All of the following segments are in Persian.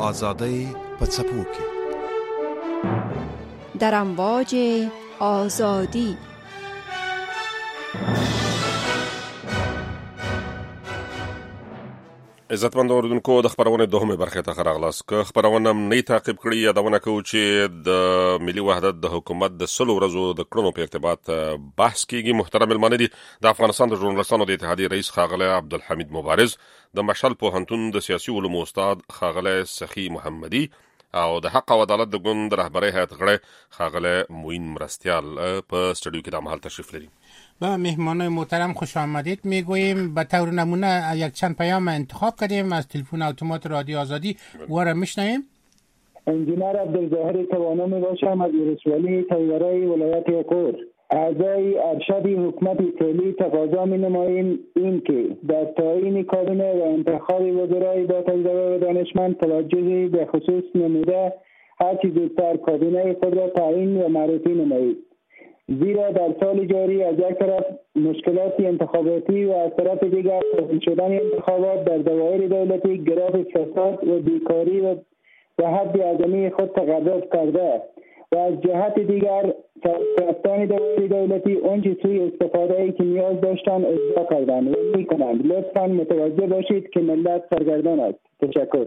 آزادی په څپو کې در امواج آزادی. عزتمند اوریدونکو، د خبرونه دوهمه برخه ته راغلاست. که خبرونه نه تعقیب کړی، یادونه کوو چې د ملي وحدت د حکومت د 100 ورځو د کړنو په ارتباط بحث کیږي. محترم ملمانه دي د افغانستان د ژورنالستانو د اتحادیې رئیس خاغلی عبدالحمید مبارز، د مشعل پوهنتون د سیاسي علومو استاد خاغلی سخی محمدي او د حق او عدالت د ګوند رهبری هیئت غړی خاغلی موین مرستیال په استودیو کې د مهال تشریف لري. با مهمانای محترم خوش آمدید میگوییم. به طور نمونه یک چند پیام انتخاب کردیم از تلفن اتومات رادیو آزادی و را میشنویم. انجینر عبدالظاهر توانا می باشم از ولسوالی طیارای ولایت یکور. اعضای ارشد حکومت فعلی تقاضا می نماییم این که در تعیین کابینه و انتخاب وزرای با تجربه و دانشمند توجهی به خصوص نموده هرچی زودتر کابینه خود را تعیین و معرفی نمایید. زیرا در سال جاری از یک طرف مشکلات انتخاباتی و از طرف دیگر شدن انتخابات در دوائر دولتی گراف فساد و بیکاری و حد اعظمی خود تقرب کرده و از جهت دیگر رفتن دوائر دولتی اونچه سوی استفاده ای که نیاز داشتن اجرا کردن و میکنند. لطفاً متوجه باشید که ملت سرگردان است. تشکر.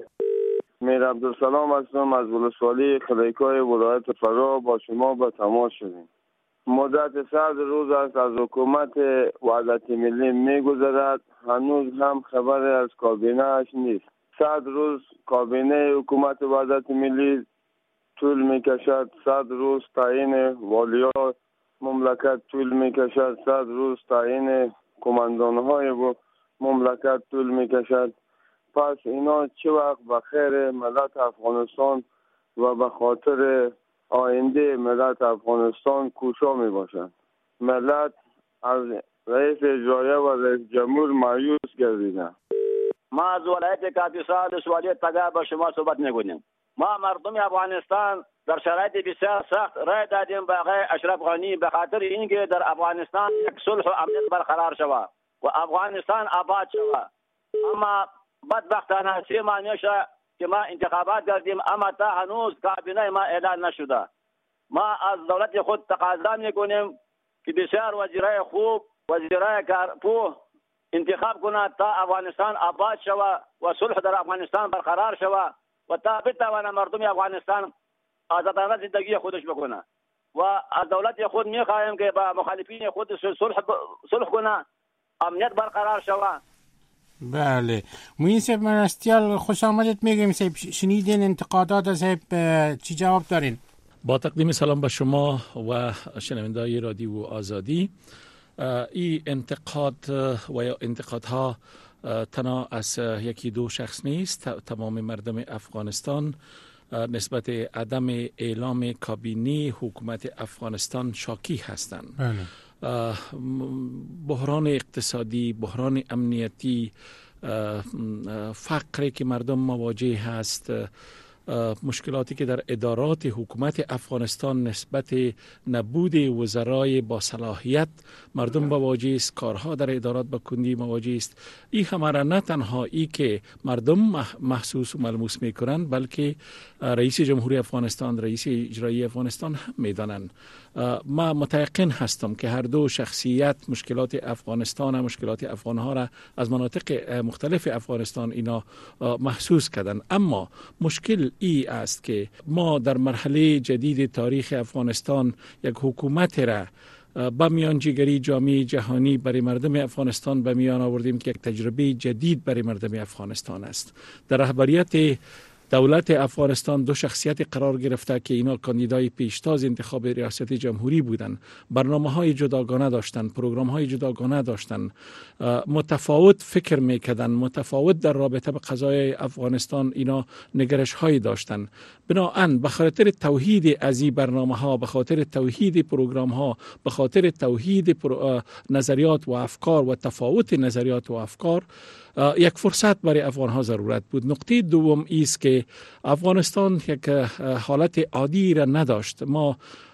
میر عبدالسلام هستم از ولسوالی خلیکای ولایت فرا. با شما به تماس شدیم. مدت 100 روز است از حکومت وحدت ملی میگذرد، هنوز هم خبری از کابینه اش نیست. 100 روز کابینه حکومت وحدت ملی طول میکشد، 100 روز تعیین والیا مملکت طول میکشد، 100 روز تعیین کماندانهای مملکت طول میکشد. پس اینا چه وقت به خیر ملت افغانستان و به خاطر آینده ملت افغانستان کوشا می باشند. ملت از رئیس اجرایه و رئیس جمهور مایوس گردیدند. ما از ولایت کاپیسا ولسوالی تگا با شما صحبت می‌کنیم. ما مردم افغانستان در شرایط بسیار سخت رای دادیم به آقای اشرف غنی به خاطر اینکه در افغانستان یک صلح و امنیت برقرار شود و افغانستان آباد شود. اما بدبختانه 3 ماه میشه که ما انتخابات کردیم، اما تا هنوز کابینه ما اعلان نشده. ما از دولت خود تقاضا میکنیم که بسیار وزیرای خوب، وزیرای کارپوه انتخاب کنند تا افغانستان آباد شود و صلح در افغانستان برقرار شود و تا بتوانه مردم افغانستان آزادانه زندگی خودش بکنه. و از دولت خود میخواهیم که با مخالفین خود صلح کنه، امنیت برقرار شود. بله. موین صاحب مرستیال خوش آمدید میگیم. صاحب شنیدین انتقادات از چی جواب دارین؟ با تقدیم سلام به شما و شنوندگان رادیو آزادی. این انتقاد و یا انتقادها تنها از یکی دو شخص نیست. تمام مردم افغانستان نسبت عدم اعلام کابینه حکومت افغانستان شاکی هستند. بحران اقتصادی، بحران امنیتی، فقری که مردم مواجه هست، مشکلاتی که در ادارات حکومت افغانستان نسبت نبود وزرای با صلاحیت مردم مواجه است، کارها در ادارات به کندی مواجه است. این همه را نه تنها ای که مردم محسوس و ملموس میکنند بلکه رئیس جمهوری افغانستان، رئیس اجرایی افغانستان هم میدانند. ما متيقن هستم که هر دو شخصیت مشکلات افغانستان و مشکلات افغانها را از مناطق مختلف افغانستان اینا محسوس کردند. اما مشکل ای است که ما در مرحله جدید تاریخ افغانستان یک حکومت را با میانجیگری جامعه جهانی برای مردم افغانستان به میان آوردیم که یک تجربه جدید برای مردم افغانستان است. در رهبریت دولت افغانستان دو شخصیت قرار گرفته که اینا کاندیدای پیشتاز انتخاب ریاست جمهوری بودند. برنامه‌های جداگانه داشتند، پروگرام‌های جداگانه داشتند، متفاوت فکر می‌کردند، متفاوت در رابطه به قضایای افغانستان اینا نگرش‌هایی داشتند. بنابراین به خاطر توحید از این برنامه‌ها، به خاطر توحید پروگرام‌ها، به خاطر توحید نظریات و افکار و تفاوت نظریات و افکار یک فرصت برای افغان‌ها ضرورت بود. نقطه دوم است که افغانستان یک حالت عادی را نداشت. ما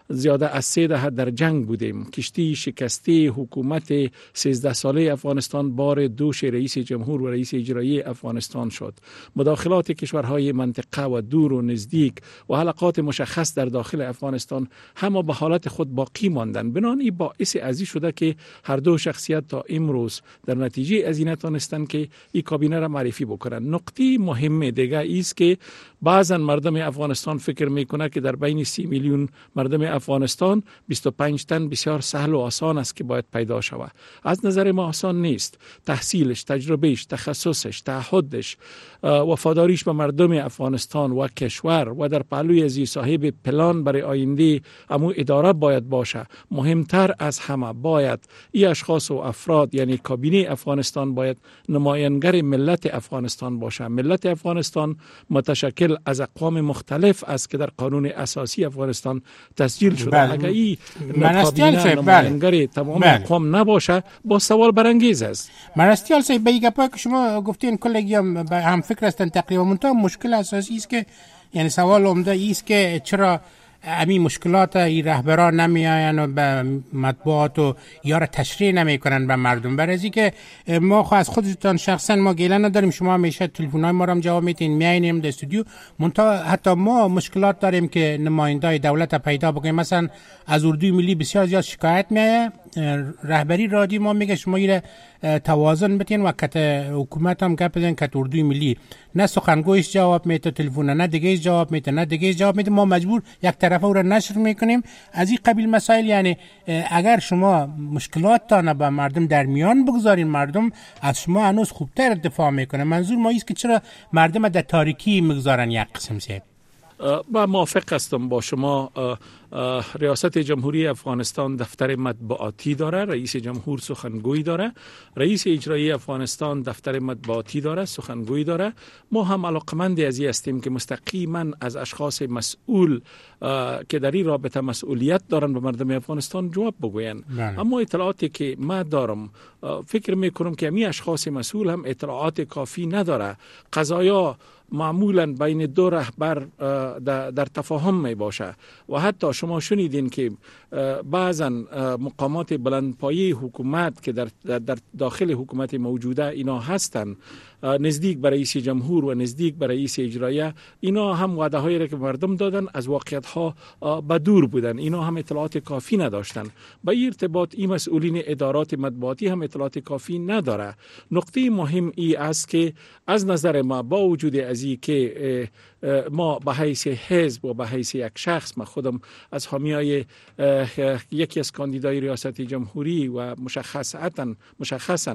زیاده از 3 دهه در جنگ بودیم. کشتی شکسته حکومت 13 ساله افغانستان بار دوش رئیس جمهور و رئیس اجرایی افغانستان شد. مداخلات کشورهای منطقه و دور و نزدیک و حلقات مشخص در داخل افغانستان همه به حالت خود باقی ماندند. بنابراین باعث ازی شده که هر دو شخصیت تا امروز در نتیجه از این نتونستند که این کابینه را معرفی بکنند. نقطه مهم دیگه است که بعضا مردم افغانستان فکر میکنه که در بین 30 میلیون مردم افغانستان 25 تن بسیار سهل و آسان است که باید پیدا شود. از نظر ما آسان نیست. تحصیلش، تجربهش، تخصصش، تعهدش، وفاداریش به مردم افغانستان و کشور و در پهلوی ازی صاحب پلان برای آینده امو اداره باید باشه. مهمتر از همه باید این اشخاص و افراد یعنی کابینه افغانستان باید نماینگر ملت افغانستان باشه. ملت افغانستان متشکل از اقوام مختلف است که در قانون اساسی افغانستان تسجیل شده. اگر این کابینه نماینگر تمام اقوام نباشه با سوال برانگیز است. مرستیال صاحب به گپایی که شما گفتین کلگی هم فکر هستن تقریبا منتها مشکل اساسی است که یعنی سوال عمده است که چرا همین مشکلات این رهبران نمیآین و به مطبوعات و یا را تشریح نمیکنن به مردم. برای که ما خو از خودتان شخصا ما گیله نداریم، شما همیشه تلفن‌های ما را هم جواب میدین، میاینیم در استودیو، منتها حتی ما مشکلات داریم که نمایندای دولت پیدا بکنیم. مثلا از اردوی ملی بسیار زیاد شکایت میایه، رهبری رادیو ما میگه شما ایره توازن بتین و کت حکومت هم گپ بزنین کت اردوی ملی نه سخنگویش جواب میده تلفن، نه دیگهش جواب میده، نه دیگهش جواب میده، ما مجبور یک طرفه او را نشر میکنیم. از این قبیل مسائل یعنی اگر شما مشکلات تا به مردم در میان بگذارین مردم از شما هنوز خوبتر دفاع میکنه. منظور ما است که چرا مردم در تاریکی میگذارن یک قسم سه. با موافق هستم با شما. ریاست جمهوری افغانستان دفتر مطبوعاتی داره، رئیس جمهور سخنگوی داره، رئیس اجرایی افغانستان دفتر مطبوعاتی داره، سخنگوی داره. ما هم علاقمند از این هستیم که مستقیما از اشخاص مسئول که در این رابطه مسئولیت دارن به مردم افغانستان جواب بگوین. اما اطلاعاتی که ما دارم فکر میکنم که همین اشخاص مسئول هم اطلاعات کافی نداره. قضایا معمولا بین دو رهبر در تفاهم می باشه و حتی شما شنیدین که بعضا مقامات بلندپایه حکومت که در داخل حکومت موجوده اینا هستن نزدیک به رئیس جمهور و نزدیک به رئیس اجرایی، اینا هم وعده هایی را که مردم دادن از واقعیت ها به دور بودن، اینا هم اطلاعات کافی نداشتن. با این ارتباط این مسئولین ادارات مطبوعاتی هم اطلاعات کافی نداره. نقطه مهم ای است که از نظر ما با وجود از این که ما به حیث حزب و به حیث یک شخص، من خودم از حامیای یکی از کاندیدای ریاست جمهوری و مشخصا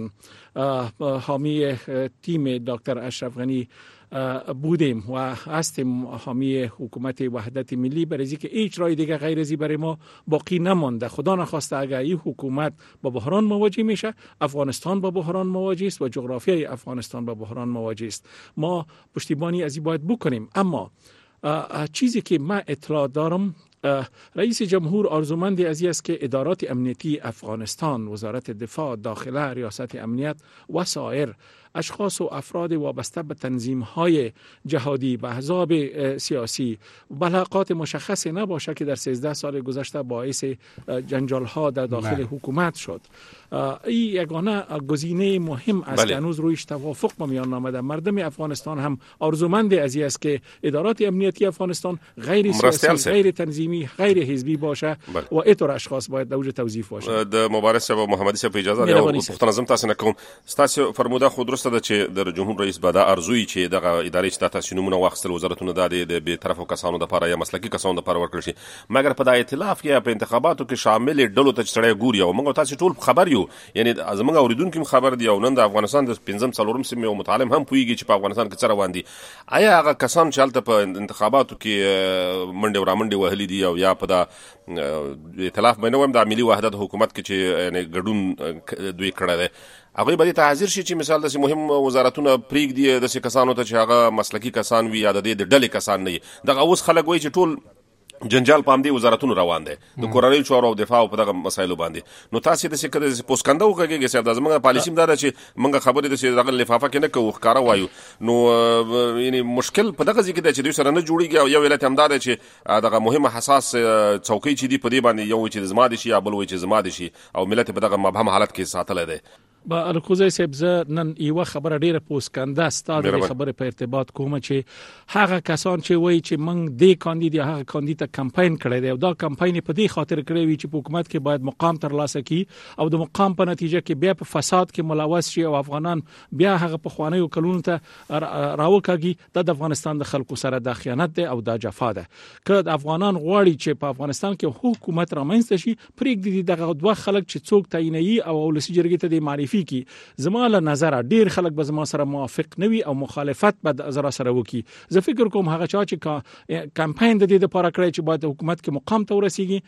حامی تیم دکتر اشرف غنی بودیم و هستیم حامی حکومت وحدت ملی، برای که هیچ راه دیگه غیر از این برای ما باقی نمانده. خدا نخواسته اگر این حکومت با بحران مواجه میشه، افغانستان با بحران مواجه است و جغرافیای افغانستان با بحران مواجه است. ما پشتیبانی از این باید بکنیم. اما چیزی که من اطلاع دارم، رئیس جمهور آرزومند از این است که ادارات امنیتی افغانستان، وزارت دفاع، داخله، ریاست امنیت و سایر اشخاص و افراد وابسته به تنظیم‌های جهادی و احزاب سیاسی بلاغات مشخص نباشه که در 13 سال گذشته باعث جنجال‌ها در داخل حکومت شد. این یگانه گزینه مهم است که هنوز رویش توافق با میان آمده. مردم افغانستان هم آرزومند از این است که ادارات امنیتی افغانستان غیر سیاسی، غیر تنظیمی، غیر حزبی باشه و اینطور اشخاص باید در اوج توظیف باشه. د مبارز صاحب محمدي صاحب اجازه ده پښتنه زم تاسو نه کوم تاسو فرموده خود درسته ده چې د جمهور رئیس به دا ارزوي چې دغه ادارې چې تاسو نمونه واخیستل وزارتونه د به طرفو کسانو د لپاره یا مسلکي کسانو د لپاره ورکړل شي، مګر په دا ائتلاف یا په انتخاباتو کې شامل ډلو ته چړې ګوري او موږ تاسو ټول خبر یو، یعنی زموږ اوریدونکو خبر دی او نن د افغانستان د 15 څلورم سیمه او متعلم هم پویږي چې په افغانستان کې څه روان دي. آیا هغه کسان چې هلته په انتخاباتو کې منډه ورامنډه وهلي دي او یا په دا ائتلاف بینوم د ملي وحدت حکومت کې چې یعنی ګډون دوی کړی دی، هغه به ته حاضر شي چې مثال د مهم وزارتونه پریګ دي د کسانو ته چې هغه مسلکي کسان وي یا د ډلې کسان نه دي؟ دغه اوس خلک وایي چې ټول جنجال په همدې وزارتونو روان دی د کورنۍ چارو او دفاع په دغه مسایلو باندې. نو تاسو د څه کده پوسکنده وکړئ چې د زموږ پالیسي دا ده چې موږ خبرې د څه دغه لفافه کې نه کوو ښکارا وایو. نو یعنی مشکل په دغه ځای کې دی چې دوی سره نه جوړیږي او یو ولایت هم دا دی چې دغه مهمه حساس څوکۍ چې دی په دې باندې یو چې زما دي شي یا بل وایي چې زما دي شي او ملت په دغه مبهم حالت کې ساتل دی. با الکوزی صاحب زه نن یو خبره ډیره پوسکنده ستاسو د خبره په ارتباط کوم چې هغه کسان چې وایي چې موږ د کاندید یا هغه کاندید ته کمپاین کړی دی او دا کمپاین په دې خاطر کړی وي چې په حکومت کې باید مقام ترلاسه کړي او د مقام په نتیجه کې بیا په فساد کې ملوث شي او افغانان بیا هغه په خوانیو کلونو ته راوکاږي. د افغانستان د خلکو سره د خیانت دی او د جفا ده. که د افغانان غواړي چې په افغانستان کې حکومت رامنځته شي پرېږدي دغه دوه خلک چې څوک تعینوي او ولسی جرګې ته د معرفي کی. زما له نظر ډیر خلک به زما سره موافق نوي او مخالفت به زرا سره وکي. زه فکر کوم هغه چا چې کمپاین د دې لپاره کړی چې باید حکومت کې مقام ته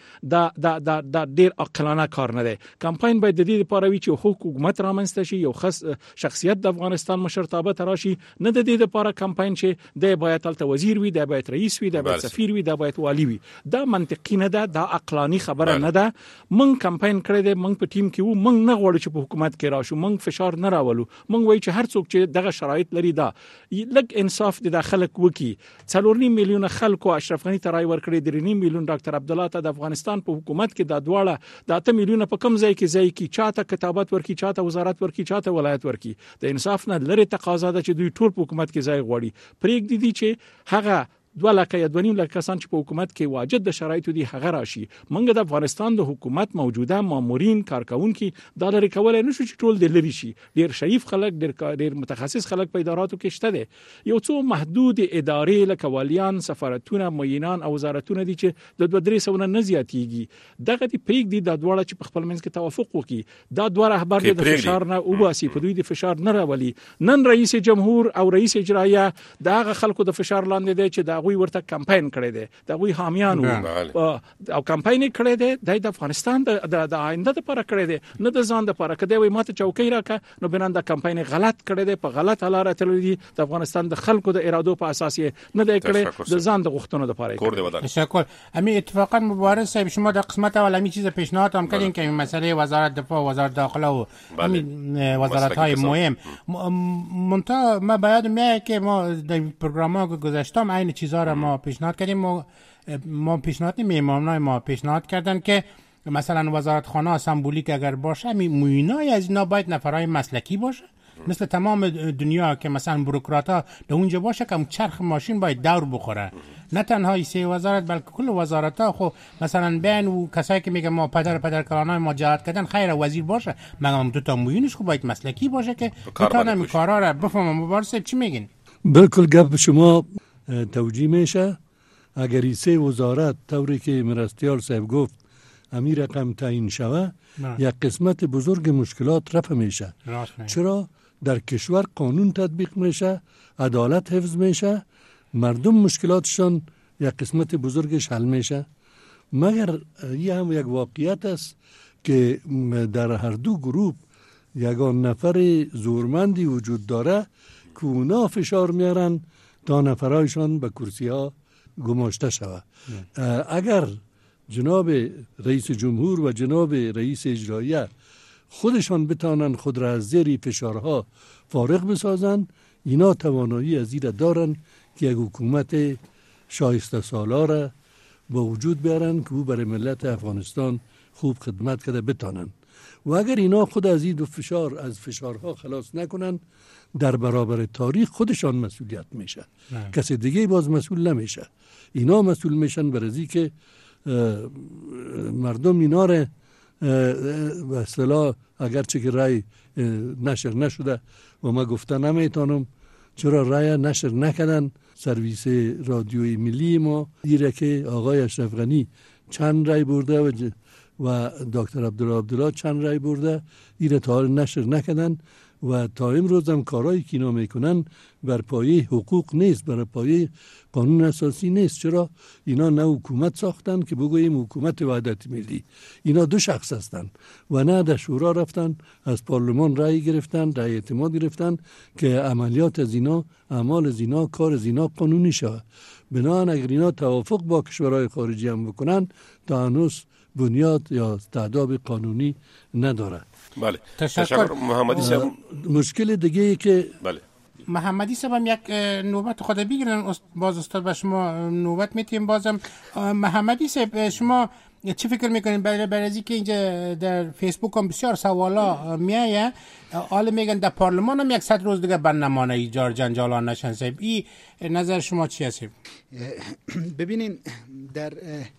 ورسیږي دا ډیر عقلانه کار نه دی. کمپاین باید د دې لپاره وي چې حکومت رامنځته شي یو خاص شخصیت د افغانستان مشرتابه تراشي نه د دې لپاره کمپاین چې د باید تلته وزیر وي د باید رئیس وي د باید سفیر وي د باید والی وي. دا منطقي نه ده. دا عقلاني خبره نه ده. مونږ کمپاین کړی دی مونږ په ټیم کې وو مونږ نه غواړو چې په حکومت کې راشو مونږ فشار نه راولو. مونږ وایو چې هر څوک چې دغه شرایط لري دا لږ انصاف د خلک وکي. 4.5 میلیون خلکو اشرف غنی ته رای ورکړي 3.5 میلیون ډاکټر عبدالله ته د افغانستان په حکومت کې د دواړه د 8 میلیون په کم ځای کې چاته کتابت ورکي چاته وزارت ورکي چاته ولایت ورکي. د انصاف نه لري تقاضا ده چې دوی ټول په حکومت کې ځای غواړي. پرېږدي دي چې هغه 2 لکه یا 2.5 لکه کسان چې په حکومت کې واجد د شرایطو دي هغه راشي. منګه د افغانستان د حکومت موجوده مامورین کارکونکو دا لري کولای نشو چې ټول د لری شي. ډیر شریف خلک ډیر متخصص خلک په اداراتو کې شته دي. یو څو محدود ادارې لکه والیان سفارتونه معینان او وزارتونه دي چې د 2-3 نه زیاتېږي. دغه دی پریږدي د دواړه چې په خپل منځ کې توافق وکړي. دا دوه رهبر د فشار نه وباسي په دوی د فشار نه راولي. نن رئیس جمهور او رئیس اجرایه دغه خلکو د فشار لاندې دي چې دا غوي ورته کمپاین کړی دی دا غوي حامیان او کمپاین کړی دی د افغانستان د آینده لپاره کړی دی نه د ځان لپاره. کله وي ماته چوکۍ راکړه نو بنان د کمپاین غلط کړی دی په غلط لار تللی دی. د افغانستان د خلکو د ارادو په اساس نه دی کړی د ځان د غوښتنو لپاره. تشکر. امی اتفاقا مبارز صاحب شما در قسمت اول امی چیز پیشنهاد هم کردین که مسئله وزارت دفاع وزارت داخله و وزارت های مهم منتها ما باید میگه که ما در برنامه‌ها گذشته این چیزا را ما پیشنهاد کردیم. ما پیشنهاد میمانای ما پیشنهاد کردن که مثلا وزارتخانه سمبولیک اگر باشه موینای از اینا باید نفرای مسلکی باشه مثل تمام دنیا که مثلا بوروکراتا در اونجا باشه که چرخ ماشین باید دور بخوره. نه تنها 3 وزارت بلکه کل وزارت‌ها. خب مثلا بین و کسایی که میگه ما پدر کلانای ما جهاد کردن خیر وزیر باشه مگم 2 موینش خب باید مسلکی باشه که بتونن این کارا رو بفهمن. مبارز صاحب چی میگین؟ بالکل گپ شما توجیه میشه. اگر 3 وزارت طوری که مرستیار صاحب گفت امی رقم تعیین شوه یک قسمت بزرگ مشکلات رفع میشه. چرا؟ در کشور قانون تطبیق میشه عدالت حفظ میشه مردم مشکلاتشان یک قسمت بزرگش حل میشه. مگر این هم یک واقعیت است که در هر دو گروه یگان نفر زورمندی وجود داره که اونا فشار میارن تا نفرایشان به کرسی ها گماشته شود. اگر جناب رئیس جمهور و جناب رئیس اجرایه خودشان بتانن خود را از زیر فشارها فارغ بسازن اینا توانایی از این دارن که یک حکومت شایسته سالاره با وجود بیارن که او برای ملت افغانستان خوب خدمت کرده بتانن. و اگر اینا خود از این از فشارها خلاص نکنن در برابر تاریخ خودشان مسئولیت میشه. کسی دیگه باز مسئول نمیشه. اینا مسئول میشن برای که مردم اینا را به اصطلاح اگرچه که رای نشر نشده و ما گفته نمیتونم چرا رای نشر نکردن. سرویس رادیوی ملی ما دیره که آقای اشرف غنی چند رای برده و دکتر عبدالله چند رای برده دیره تا حال نشر نکردن و تا امروز هم کارهایی که اینا میکنن بر پایه حقوق نیست بر پایه قانون اساسی نیست. چرا؟ اینا نه حکومت ساختن که بگوییم حکومت وحدت ملی. اینا 2 شخص هستن و نه در شورا رفتن از پارلمان رای گرفتن رای اعتماد گرفتن که عملیات از اینا اعمال از اینا کار از اینا قانونی شود. بنابراین اگر اینا توافق با کشورهای خارجی هم بکنن تا هنوز بنیاد یا تعداد قانونی نداره. بله تشکر محمدی صاحب. مشکل دیگه ای که بله محمدی صاحب هم یک نوبت خود بگیرن، باز استاد به شما نوبت میتیم. بازم محمدی صاحب شما چی فکر میکنین برای از اینکه اینجا در فیسبوک هم بسیار سوالا میایه، حالا میگن در پارلمان هم 100 روز دیگه بند نمانه ایجار جنجالان نشن صاحب، این نظر شما چی هست؟ ببینین در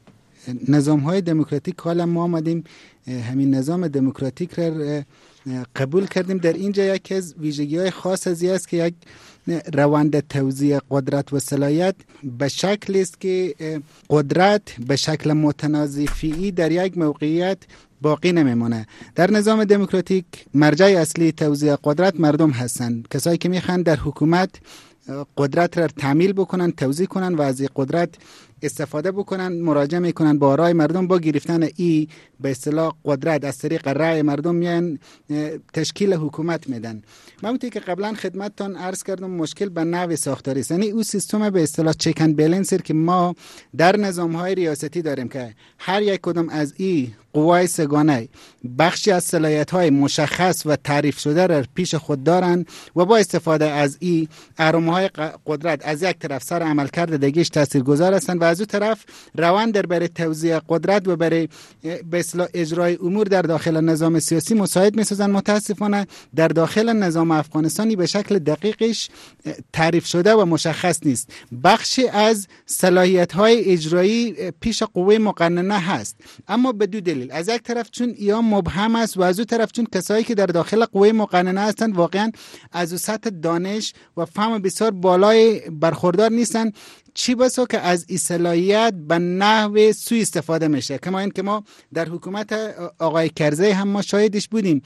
نظام های دموکراتیک حالا ما آمدیم همین نظام دموکراتیک را قبول کردیم. در اینجا یکی از ویژگی های خاص از است که یک روند توزیع قدرت و صلاحیت به شکلی است که قدرت به شکل متنازعی در یک موقعیت باقی نمیمونه. در نظام دموکراتیک مرجع اصلی توزیع قدرت مردم هستند، کسایی که میخوان در حکومت قدرت را تعمیل بکنن، توزیع کنن و از این قدرت استفاده بکنن، مراجعه میکنن با رای مردم، با گرفتن ای به اصطلاح قدرت از طریق رای مردم میان تشکیل حکومت میدن. همونطوری که قبلا خدمتتان عرض کردم مشکل به نحو ساختاری است، یعنی او سیستم به اصطلاح چک اند بالانس که ما در نظام‌های ریاستی داریم که هر یک کدام از این قوای سگانه بخشی از صلاحیت‌های مشخص و تعریف شده را پیش خود دارند و با استفاده از این اهرم‌های قدرت از یک طرف سر عملکرد دیگه‌اش تاثیرگذار هستند و از اون طرف روند در برای توزیع قدرت و برای به اصطلاح اجرای امور در داخل نظام سیاسی مساعد می‌سازند. متاسفانه در داخل نظام افغانستانی به شکل دقیقش تعریف شده و مشخص نیست. بخشی از صلاحیت‌های اجرایی پیش قوه مقننه هست، اما به دو دلیل: از یک طرف چون یا مبهم است و از اون طرف چون کسایی که در داخل قوه مقننه هستند واقعا از سطح دانش و فهم بسیار بالای برخوردار نیستند، چی بسا که از صلاحیت به نحو سوء استفاده میشه. کما این که ما در حکومت آقای کرزی هم ما شاهدش بودیم.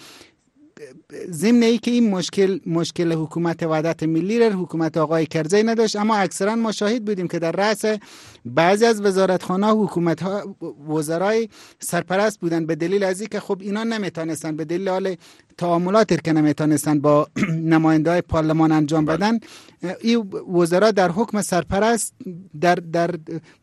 ضمن ای که این مشکل حکومت وحدت ملی را حکومت آقای کرزی نداشت، اما اکثرا ما شاهد بودیم که در رأس بعضی از وزارتخانه‌ها حکومت ها وزرای سرپرست بودن به دلیل از اینکه خب اینا نمیتونستن به دلیل حال تعاملاتی که نمیتونستن با نماینده‌های پارلمان انجام بدن، این وزرا در حکم سرپرست در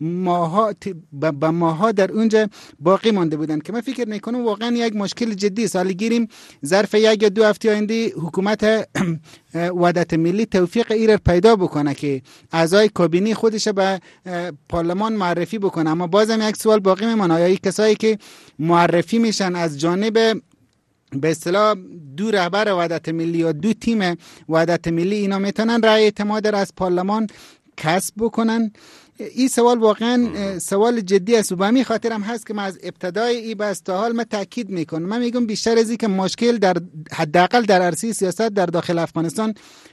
ماها در اونجا باقی مانده بودن که من فکر میکنم واقعا یک مشکل جدی است. حالا گیریم ظرف 1 یا 2 هفته آینده حکومت وحدت ملی توفیق ایرر پیدا بکنه که اعضای کابینه خودش به پارلمان معرفی بکنه، اما بازم یک سوال باقی میمونه: آیا کسایی که معرفی میشن از جانب به اصطلاح 2 رهبر وحدت ملی یا 2 تیم وحدت ملی اینا میتونن رأی اعتماد را از پارلمان کسب بکنن؟ این سوال واقعا سوال جدی است و به همین خاطر هم هست که من از ابتدای این بحث تا حال من تاکید میکنم. من میگم بیشتر از این که مشکل در حداقل در عرصه سیاست در داخل افغانستان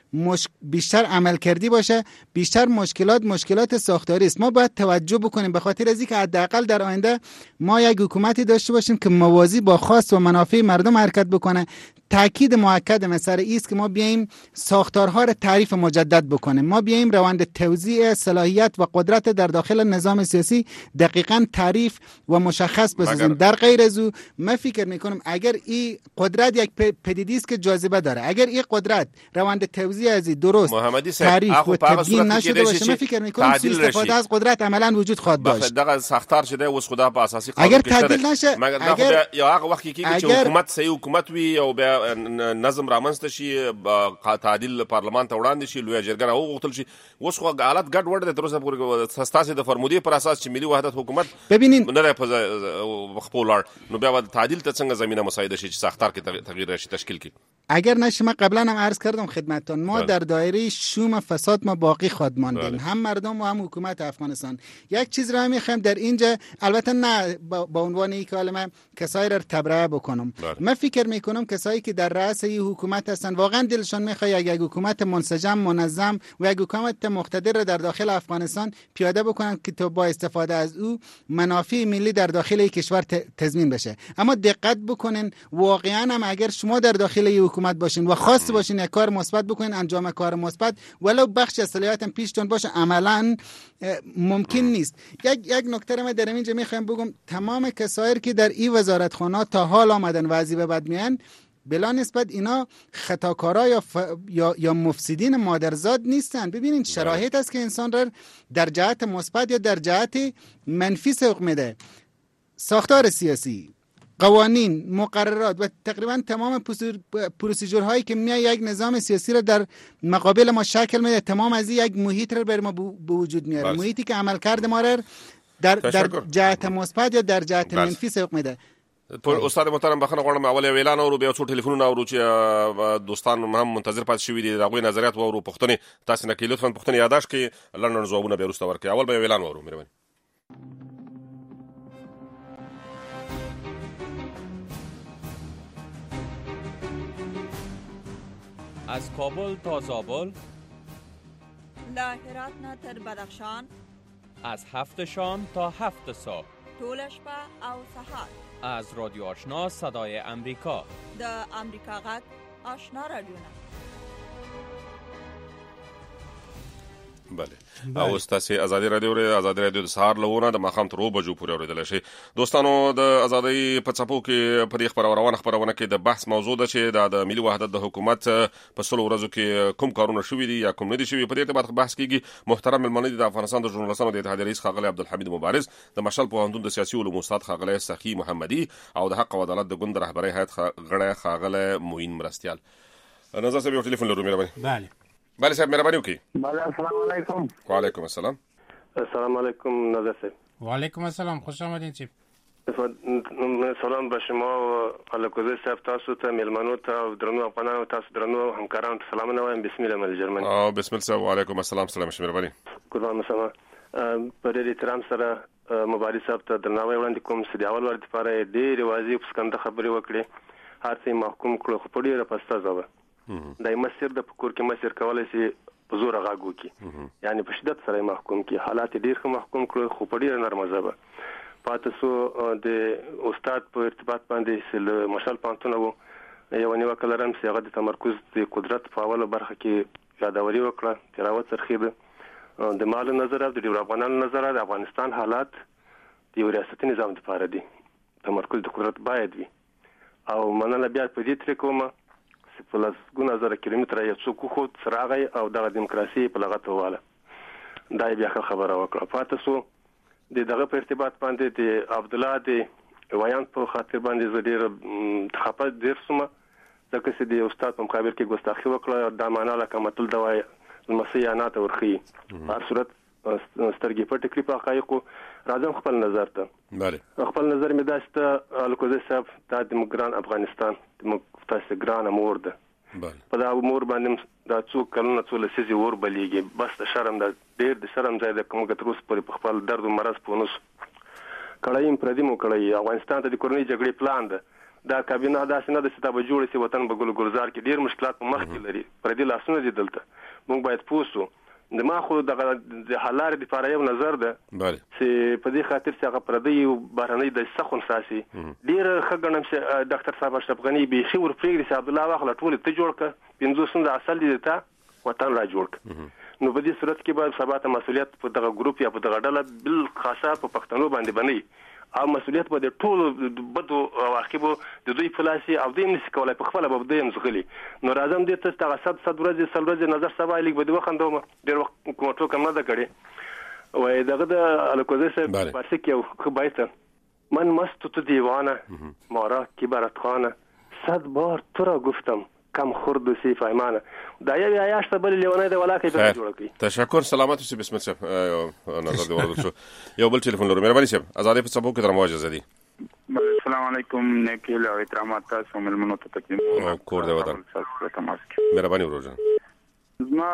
بیشتر عمل کردی باشه، بیشتر مشکلات ساختاری است. ما باید توجه بکنیم به خاطر از اینکه حداقل در آینده ما یک حکومتی داشته باشیم که موازی با خواست و منافع مردم حرکت بکنه. تاکید موکد مسئله است که ما بیایم ساختارها را تعریف مجدد بکنیم، ما بیایم روند توزیع صلاحیت و قدرت در داخل نظام سیاسی دقیقاً تعریف و مشخص بسازیم. در غیر از او من فکر میکنم اگر این قدرت یک پدیده است که جاذبه داره، اگر این قدرت روند توزیع از درست تعریف و تبیین نشده باشه، من فکر میکنم سوء استفاده از قدرت عملاً وجود خواهد داشت. دغه سختار شده اوس خدا په اساسي اگر تعدیل نشه، اگر یا هغه وخت کې چې حکومت صحیح حکومت وي او بیا نظم رامنځته شي، تعدیل پارلمان ته وړاندې شي، لوی جرګه راوغوښتل شي. اوس خو حالت ګډ وډ دي تر اوسه پورې ستاسو د فرمودې پر اساس چې ملي وحدت حکومت ببینین نه په خپل نو بیا تعدیل ته څنګه زمينه مساعده شي چې سختار کې تغییر راشي تشکیل کې. اگر نشه، من قبلا هم عرض کردم خدمتتون، ما در دایره شوم فساد ما باقی خواهد ماندیم، هم مردم و هم حکومت افغانستان. یک چیز را میخوام در اینجا، البته نه با عنوان یک کلمه کسایی را تبرئه بکنم، من فکر میکنم کسایی که در رأس این حکومت هستن واقعا دلشون میخواد یک حکومت منسجم، منظم و یک حکومت مقتدر را در داخل افغانستان پیاده بکنن که تو با استفاده از او منافع ملی در داخل این کشور تضمین بشه. اما دقت بکنین، واقعا هم اگر شما در داخل این حکومت باشین و خواست باشین یک کار مثبت بکنین، انجام کار مثبت ولو بخش از صلاحیتم پیشتون باشه، عملاً ممکن نیست. یک نکته من در اینجا میخوام بگم، تمام کسایی که در این وزارتخانه تا حال آمدن و از این به بعد میان، بلا نسبت اینا خطاکارا یا مفسدین مادرزاد نیستن. ببینید شرایط است که انسان را در جهت مثبت یا در جهت منفی سوق میده. ساختار سیاسی، قوانین، مقررات و تقریبا تمام پروسیجرهایی که میاد یک نظام سیاسی را در مقابل ما شکل میده، تمام از یک محیط را بر ما به وجود میاره. محیطی که عملکرد ما را در جهت مثبت یا در جهت منفی سوق میده. استاد محترم بخنه غواړم اول یو اعلان اورو بیا څو ټلیفونونه اورو چې دوستان هم منتظر پات شوي دي دغه نظریات اورو پښتني تاسو نه کې لطفا پښتني یاداش کې لندن ځوابونه به ورسته ورکړي. اول به اعلان اورو مهرباني. از کابل تا زابل، له هرات نه تر بدخشان، از 7 شام تا 7 صبح، طول شپه او سهار، از رادیو آشنا صدای امریکا، د امریکا غږ آشنا رادیو. بله او تاسو ازادي رادیو د سهار لهونه د ماخام تر 2 بجو پورې اوریدل شي. دوستانو د ازادي په چپو کې په دې خبرونه کې د بحث موضوع ده چې د ملي وحدت د حکومت په سلو ورځو کې کوم کارونه شوي دي یا کوم نه دي شوي. په دې ارتباط بحث کیږي. محترم المنادي د افغانستان د ژورنالستانو د اتحاد رئیس خاغلی عبدالحمید مبارز، د مشال پوهنتون د سیاسي علومو استاد خاغلی سخی محمدي او د حق او عدالت د ګوند رهبری هیئت غړی خاغلی موین مرستیال. نظر صاحب یو ټلیفون لرو مهرباني. بله صاحب مهرباني وکړئ. بله السلام علیکم. وعلیکم السلام. السلام علیکم نظر صاحب. وعلیکم السلام، خوش آمدین صاحب. سلام به شما و الکوزی صاحب، تاسو ته میلمنو ته او درنو افغانانو تاسو درنو همکارانو ته سلامونه وایم. بسم الله مل جرمنی. بسم الله وعلیکم السلام. سلام شي مهرباني. قربان مسما په ډېر احترام سره مبارز صاحب ته درناوی وړاندې کوم چې د اول وار لپاره ډېر واضح پسکنده خبرې وکړې. هر څه محکوم کړو خو په ډېره پسته ځوه دای مسیر د پکور کې مسیر کولای شي په زور غاګو کې، یعنی په شدت سره محکوم کې حالات ډیر ښه محکوم کړو خو په ډیر نرمه ژبه. پاتسو د استاد په ارتباط باندې سل مشال پانتونه وو یو نیوکه لرم چې هغه د تمرکز د قدرت په اوله برخه کې یادوري وکړه. تراوت سرخیده د مال نظر او د افغانانو نظر د افغانستان حالات د یو ریاستي نظام لپاره دي. تمرکز د قدرت باید وي او مننه بیا په دې تر کومه په لسګونه زره کیلومتره یو څوک خو سراغی او د دیموکراسي په لغته واله دا بیا خبره وکړه. پاتسو دغه په ارتباط باندې د عبد الله د ویان په خاطر باندې زډیر تخپل ډیر سمه ځکه چې د استاد په مقابل کې ګستاخی وکړه. دا معنا لکه متل دا وای المسیانات ورخي په صورت سترګې پټ کړی په حقایقو. راځم خپل نظر ته. بله خپل نظر مې داشته الکوزی صاحب د ګران افغانستان د تاسو ګران امور ده. په دا امور باندې دا څو کلونه څو لسیزې ور بلیږي بس د شرم د ډېر د شرم ځای د کوم ګټروس په خپل درد او مرض پونس کړایم پردیمو کړای. افغانستان ته د کورنۍ جګړې پلان ده. دا کابینه داسې نه د ستابه جوړ سي وطن په ګل ګلزار کې ډېر مشکلات په مخ کې لري. پردي لاسونه دي دلته. موږ باید پوسو د ما خو د حلار د فارایو نظر ده چې په دې خاطر چې هغه پردی او بهرنۍ د سخن ساسي ډیر خګنم چې ډاکټر صاحب اشرف غنی به خي ور پرېږدي چې عبد الله واخله ټول ته جوړ ک 500 اصل دي ته وطن را جوړ ک. نو په دې صورت کې به سبا ته مسولیت په دغه ګروپ یا په دغه ډله بل خاصه په پښتنو باندې بنئ او مسولیت به د ټول بدو واقعو د دوی فلاسي او د امنیت کولای په خپل به د امزغلي. نو راځم دې ته تاسو صد ورځې سلورځې نظر سبا لیک به د وخندوم ډیر وخت کومټو کم نه ده کړي وای دغه د الکوزی صاحب پارسي کې خو بایته من مست تو دیوانه مارا کبرت خانه 100 بار تو را گفتم کم خورد و سی فایمانه دا یو عیاش ته بل لیونه د ولاکه په جوړ کی. تشکر سلامت اوسې بسم الله صاحب نظر دی ورته شو یو بل ټلیفون لرو مهرباني صاحب ازادي په سبو کې درمو اجازه دي. السلام علیکم نیکیل او احترامات تاسو ملمنو ته تقدیم کور دی وطن مهرباني ورو زما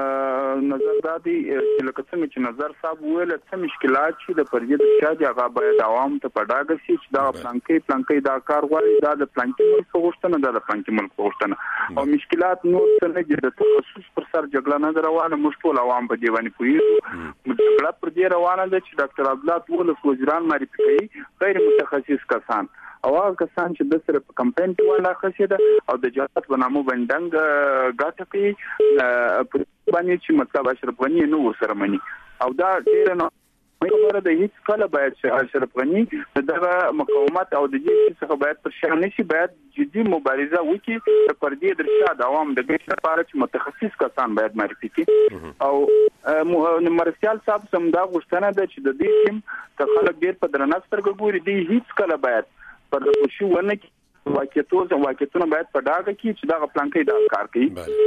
نظر دادی چې لکه څنګه چې نظر صاحب ویل څه مشکلات چې د پرجد شاده هغه باید عوام ته پډاګ شي چې دا پلانکې دا کار غواړي دا د پلانکې ملک غوښتنه ده د پلانکې ملک غوښتنه او مشکلات نور څه نه د تخصص پر سر جګړه نه روانه مش ټول عوام په دی باندې پوي جګړه پر دی روانه ده چې ډاکټر عبد الله ټول وزیران معرفي کوي غیر متخصص کسان او هغه کسان چې د سره په کمپاین کې ولا خسیده او د جهات بنامو بندنګ غاټه کوي په باندې چې مطلب اشرف غنی نو سره مني او دا ډیر نه خبره د هیڅ کله باید اشرف غنی دغه مقاومت او د دې څخه باید پر شان نشي، باید جدي مبارزه وکړي پر دې درشاد عوام د ګټ لپاره چې متخصص کسان باید معرفي کړي. او مرسیال صاحب سم دا غوښتنه ده چې د دې ټیم ته خلک ډیر په درنه سترګه ګوري، دی هیڅ کله باید پر خوشي ونه کې واقعیتونه باید په ډاګه کې چې دا پلان کې دا کار کوي.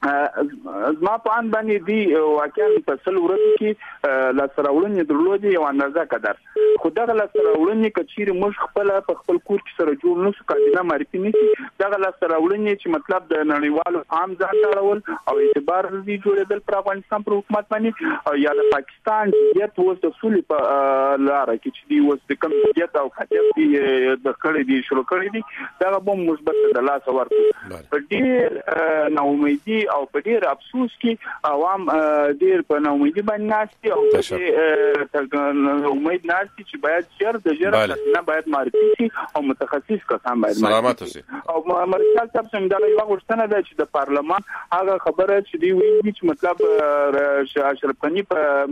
زما په ان باندې دی واقعا په څل ورځې کې لاسراوړنې درلودي یو اندازه قدر، خو دغه لاسراوړنې کچیر موږ په خپل کور کې سره جوړ نشو کاندیدا معرفي نشي. دغه لاسراوړنې چې مطلب د نړیوالو عام ځان تړول او اعتبار دې جوړېدل پر افغانستان پر حکومت باندې، او یا د پاکستان جديت اوس د سولې په لار کې چې دی اوس د کوم جديت او خطر دی د کړې دي شروع کړې دي، دا به مثبت د لاس ورکړي. په دې ناامیدي او په ډیر افسوس کې عوام ډیر په ناامیدي باندې ناشتي او په امید ناشتي چې باید شر د جره نه باید معرفي شي او متخصص کسان باید سلامات شي. او مرکز تاسو څنګه یو غوښتنه ده چې د پارلمان هغه خبره چې دی ویلي چې مطلب اشرف غنی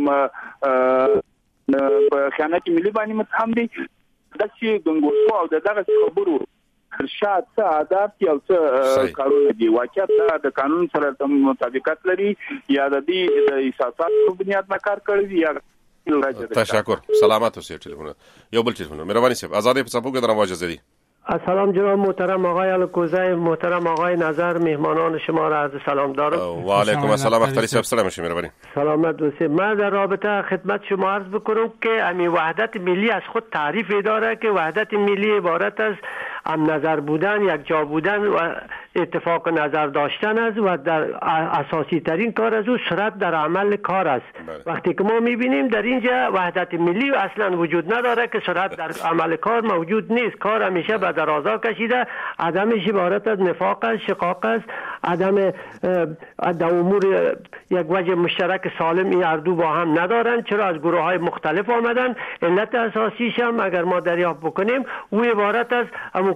په خیانت ملي باندې متهم دي، د چې ګنګوسو او دغه خبرو شاد څه عادت او څه کارونه دي واقعیت د قانون سره مطابقت لري یا د دې د احساساتو په بنیاد نه کار کوي یا تشکر. سلامت اوسئ. ټلیفون یو بل ټلیفون مهرباني صاحب آزادی په صفو کې درواز زدي. سلام جناب محترم آقای الکوزی، محترم آقای نظر، مهمانان شما را عرض سلام دارم. و علیکم السلام. اختری صاحب سلام شما مهربانی. سلامت باشید. من در رابطه خدمت شما عرض بکنم که امی وحدت ملی از خود تعریف داره که وحدت ملی عبارت از هم نظر بودن، یک جا بودن و اتفاق نظر داشتن است و در اساسی ترین کار از او سرعت در عمل کار است. وقتی که ما میبینیم در اینجا وحدت ملی اصلا وجود نداره که سرعت در عمل کار موجود نیست، کار همیشه به درازا کشیده، عدمش عبارت از نفاق است، شقاق است، عدم در امور یک وجه مشترک سالم این اردو با هم ندارن. چرا از گروه های مختلف آمدن؟ علت اساسیش هم اگر ما دریافت بکنیم او عبارت از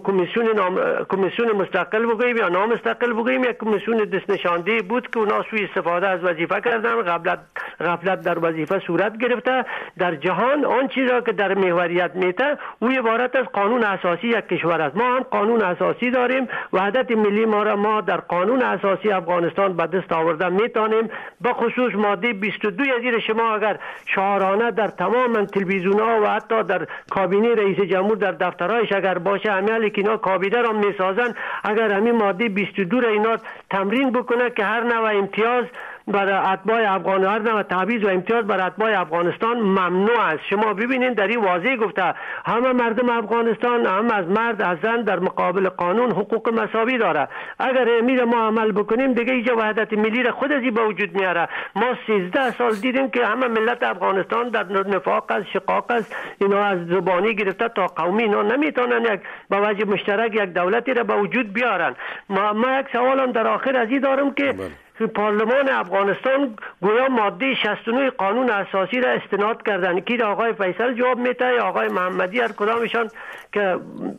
کمیسیون مستقل بگوییم یا نامستقل بگوییم، یک کمیسیون دست نشانده بود که اونا سوء استفاده از وظیفه کردن، غفلت در وظیفه صورت گرفته. در جهان آن چیزا که در محوریت میته او عبارت از قانون اساسی یک کشور است. ما هم قانون اساسی داریم، وحدت ملی ما در قانون اساسی افغانستان به دست آورده میتونیم. به خصوص ماده 22 زیر شما اگر شعارانه در تمام تلویزیون‌ها و حتی در کابینه رئیس جمهور در دفترهایش اگر باشه، همه که اینا کابینه را میسازن، اگر همین ماده 22 را اینا تمرین بکنه که هر نوع امتیاز برای اتباع افغان، هر نوع تبعیض و امتیاز برای اتباع افغانستان ممنوع است. شما ببینید در این واضح گفته همه مردم افغانستان، هم از مرد از زن در مقابل قانون حقوق مساوی داره. اگر امیر ما عمل بکنیم دیگه اینجا وحدت ملی را خود از به وجود میاره. ما 13 سال دیدیم که همه ملت افغانستان در نفاق است، شقاق است، اینا از زبانی گرفته تا قومی اینا نمیتونن یک با وجه مشترک یک دولتی را به وجود بیارن. ما یک سوالم در آخر از این دارم که پارلمان افغانستان گویا ماده 69 قانون اساسی را استناد کردن که آقای فیصل جواب میده یا آقای محمدی هر کدامشان که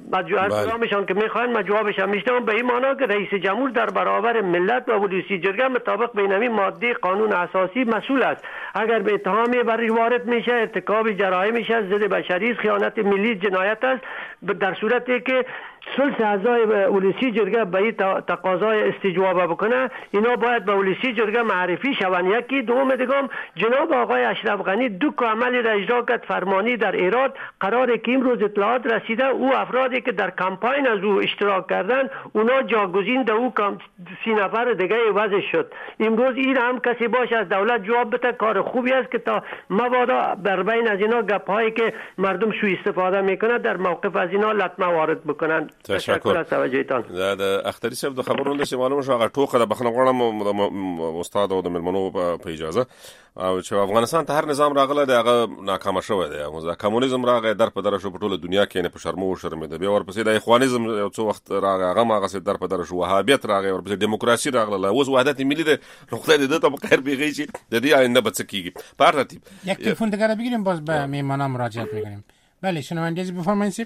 میخواین ما جوابش هم میشنم، به این معنا که رئیس جمهور در برابر ملت و ولسی جرگه مطابق به این ماده قانون اساسی مسئول است. اگر به اتهامی برش وارد میشه ارتکاب جرایم میشه، ضد بشری، خیانت ملی، جنایت است. در صورتی که ثلث اعضای ولسی جرگه به این تقاضای استجواب بکنه، اینا باید به ولسی جرگه معرفی شوند. یکی دوم دیگم جناب آقای اشرف غنی دو عملی را اجرا کرد فرمانی در ایراد، قراره که امروز اطلاعات رسیده او افرادی که در کمپاین از او اشتراک کردن اونا جاگزین در او 30 نفر دیگه وضع شد. امروز این هم کسی باشه از دولت جواب بده، کار خوبی است که تا مبادا بر بین از اینا گپ‌هایی که مردم سوء استفاده میکنه در موقف از اینا لطمه وارد بکنن. تشکر از توجهتان. د اختری صاحب د خبرونو چې معلومه شو هغه ټوکه د بخنه غواړم استاد او د ملمنو په اجازه او چې افغانستان ته هر نظام راغله دغه ناکام شوی دی. د کمونیزم راغی در په در شو په ټوله دنیا کې نه په شرمو او شرمېده، بیا ورپسې د اخوانیزم یو څو وخت راغی هغه ماغه در په در شو، وهابیت راغی، ورپسې دیموکراسي راغله، اوس وحدت ملی ده. خدای دې ته په خیر بيږي چې د دې آینده به څه کیږي. په ترتیب یک تلفن دیگه بگیریم باز به میهمانان مراجعت می‌کنیم. بله شنونده بفرمایید.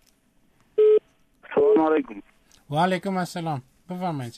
السلام علیکم. و علیکم السلام. بفرمایید.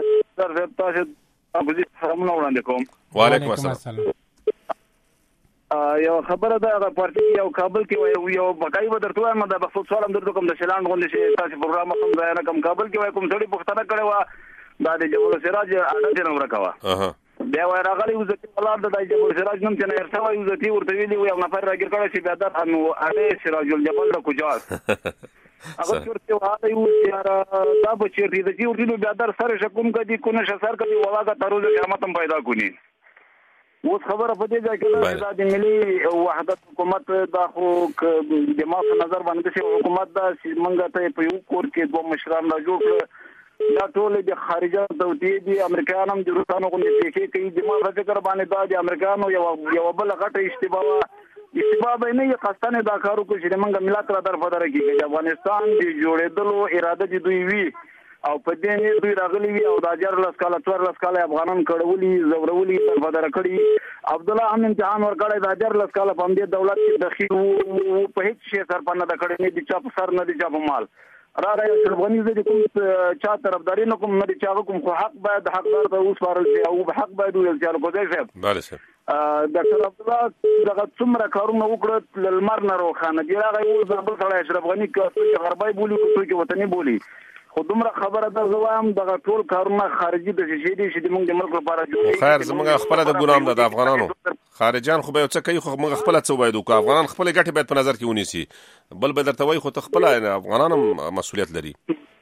در تاسو ابو دې سلامونه وړاندې کوم. و علیکم السلام. یو خبره ده پارټي یو کابل کې یو بقای به درته وایم د بخښو سوال هم درته کوم د شلان غونډه چې تاسو پروګرام هم ځای نه کوم کابل کې وای کوم څړي پښتنه کړي وا د جبل سراج اډه نه ورکوا بیا وای راغلی وزتی ولر د جبل سراج نوم چې نه ارتوا وزتی ورته ویلی یو نفر راګر کړی چې بیا د اډه سراج الجبل د کوجاس هغه چورته وای یو چې دا به چیرې د چیرې بیا در سره شکوم کدي کو نه شسر کدي ولاګه تروز قیامت هم پیدا کونی اوس خبره په دې ځای کې د ملي وحدت حکومت د خو د ما په نظر باندې چې حکومت د منګه ته په یو کور کې دوه مشران را جوړ دا ټول د خارجه دولتي دي امریکایانو د روسانو غونډې کې کوي د ما په فکر باندې د امریکایانو یو بل غټه اشتباه به نه قصدانه دا کارو کوي چې منګه ملت را درفدار کیږي د افغانستان د جوړېدلو اراده دي دوی وی او په دې نه دوی راغلي وي او د اجر لاس کاله څور لاس کاله افغانان کړولي زورولي درفدار کړي عبد الله هم امتحان ور کړی د اجر لاس کاله په دې دولت کې دخیل په هیڅ شي سر پنه د کړي نه دي چا په سر نه دي چا په مال راغی افغاني زه کوم چا طرفداري نه کوم نه دي چا کوم خو حق باید حقدار ته اوس ورل شي او حق باید ویل شي کوزای صاحب بله صاحب ډاکټر عبد الله دغه څومره کارونه وکړل لمر نه روخانه دی راغی اوس بل سره اشرف غنی کې غربای بولی کو کې وطني بولی خو دومره خبره ده زوام دغه ټول کارونه خارجي د شي دي چې موږ د ملک لپاره جوړ خیر زموږ خپل د ګنام د افغانانو خارجيان خو به څه کوي خو موږ خپل څه وایو کو افغانان خپل ګټه باید په نظر کې ونیسي بل به درته وای خو خپل افغانان مسؤلیت لري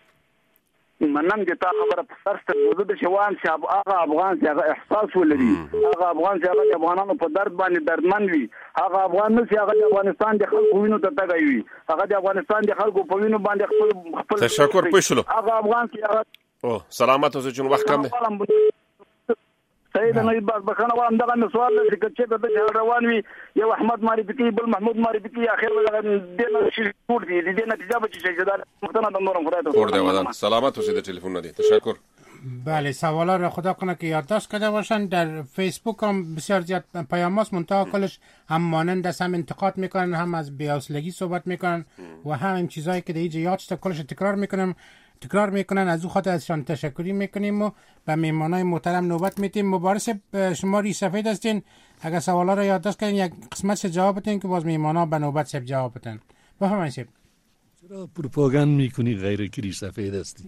منم چې تا خبره په سر سترګو د شوان چې هغه افغان چې هغه احساس ولري هغه افغان چې هغه افغانانو په درد باندې دردمن وي هغه افغان چې هغه د افغانستان د خلکو وینو ته تګي وي هغه د افغانستان د خلکو په وینو باندې خپل تشکر پښلو هغه افغان چې هغه سلامت اوسه چې وخت کم دی سید نبی باز بخنه وام دغه سوال چې کچې ته روان وي یو احمد ماری بکی بل محمود ماری بکی اخر دغه دنه شي ټول دي د نتیجه به شي چې دا مختنه د نورم خدای ته ورده ودان سلامت اوسه د تلفن ندی تشکر بله سوالا را خدا کنه که یادداشت کرده باشن در فیسبوک هم بسیار زیاد پیاماست منتها کلش هم مانند است هم انتقاد میکنن هم از بی‌حوصلگی صحبت میکنن و هم این چیزایی که در اینجا یاد شده کلش تکرار میکنن از او خاطر ازشان تشکری میکنیم و به میهمانای محترم نوبت میدیم. مبارز شما ری سفید هستین اگر سوالا را یادداشت کردین یک قسمت جواب بدین که باز میهمانا به نوبت سب جواب بدن. بفرمایید سب. چرا پروپاگاند میکنی غیر کری سفید هستی؟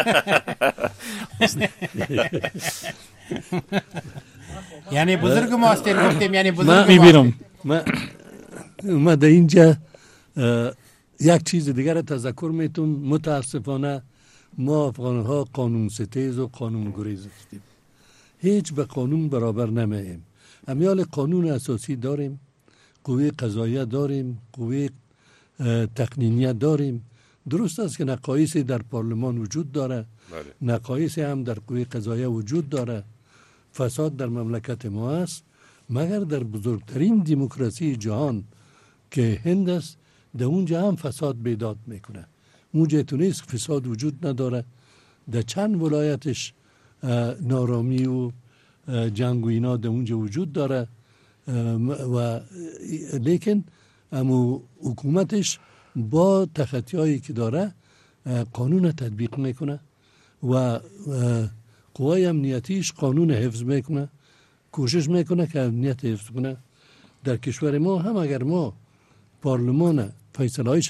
یعنی بزرگ ما هستین گفتیم یعنی بزرگ ما میبینم ما در اینجا یک چیز دیگر تذکر میتونم متاسفانه ما افغانها قانون ستیز و قانون گریز هستیم هیچ به قانون برابر نمیاییم امیال قانون اساسی داریم قوه قضاییه داریم قوه تقنینیه داریم درست است که نقایص در پارلمان وجود داره نقایص هم در قوه قضاییه وجود داره فساد در مملکت ما است مگر در بزرگترین دموکراسی جهان که هند است در اونجا هم فساد بیداد میکنه اونجا تونست فساد وجود نداره در چند ولایتش نارامی و جنگ و اینا در اونجا وجود داره و لیکن اما حکومتش با تخطیایی که داره قانون تطبیق میکنه و قوای امنیتیش قانون حفظ میکنه کوشش میکنه که امنیت حفظ کنه در کشور ما هم اگر ما پارلمان فیصله هایش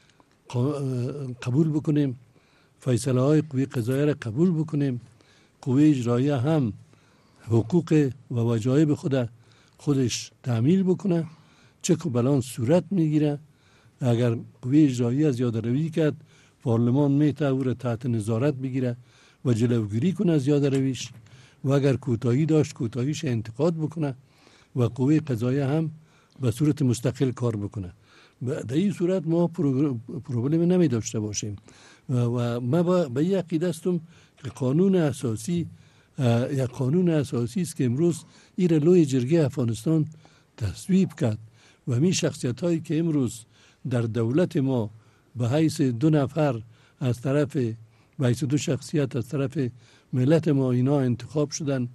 قبول بکنیم فیصله های قوی قضاییه را قبول بکنیم قوی اجراییه هم حقوق و وجایب خودش تعمیل بکنه چک و بلان صورت میگیره اگر قوی اجراییه زیاده روی کرد پارلمان میته او را تحت نظارت بگیره و جلوگیری کنه از زیاده رویش و اگر کوتاهی داشت کوتاهیش انتقاد بکنه و قوی قضاییه هم به صورت مستقل کار بکنه در این صورت ما پروبلم نمی داشته باشیم و ما به این عقیده هستم که قانون اساسی یک قانون اساسی است که امروز این لوی جرگه افغانستان تصویب کرد و همین شخصیت هایی که امروز در دولت ما به حیث 2 نفر از طرف به حیث 2 شخصیت از طرف ملت ما اینا انتخاب